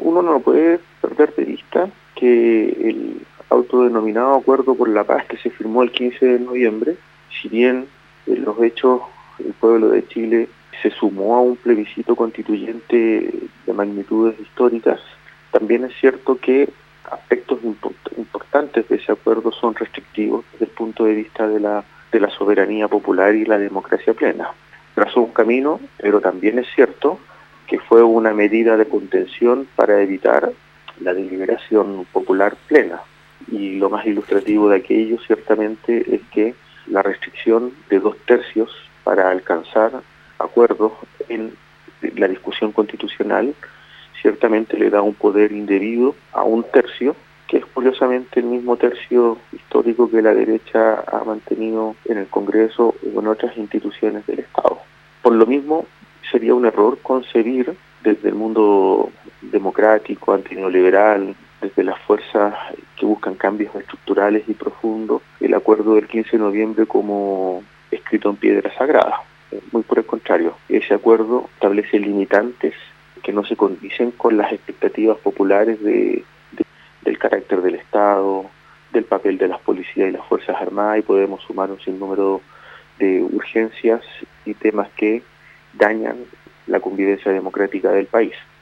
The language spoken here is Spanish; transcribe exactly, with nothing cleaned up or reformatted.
uno no puede perder de vista que el autodenominado Acuerdo por la Paz que se firmó el quince de noviembre, si bien en los hechos el pueblo de Chile se sumó a un plebiscito constituyente de magnitudes históricas, también es cierto que aspectos import importantes de ese acuerdo son restrictivos desde el punto de vista de la, de la soberanía popular y la democracia plena. Trazó un camino, pero también es cierto que fue una medida de contención para evitar la deliberación popular plena. Y lo más ilustrativo de aquello ciertamente es que la restricción de dos tercios para alcanzar acuerdos en la discusión constitucional ciertamente le da un poder indebido a un tercio, que es curiosamente el mismo tercio histórico que la derecha ha mantenido en el Congreso o en otras instituciones del Estado. Por lo mismo, sería un error concebir desde el mundo democrático, antineoliberal, desde las fuerzas que buscan cambios estructurales y profundos, el acuerdo del quince de noviembre como escrito en piedra sagrada. Muy por el contrario, ese acuerdo establece limitantes que no se condicen con las expectativas populares de, de, del carácter del Estado, del papel de las policías y las Fuerzas Armadas, y podemos sumar un sinnúmero de urgencias y temas que dañan la convivencia democrática del país.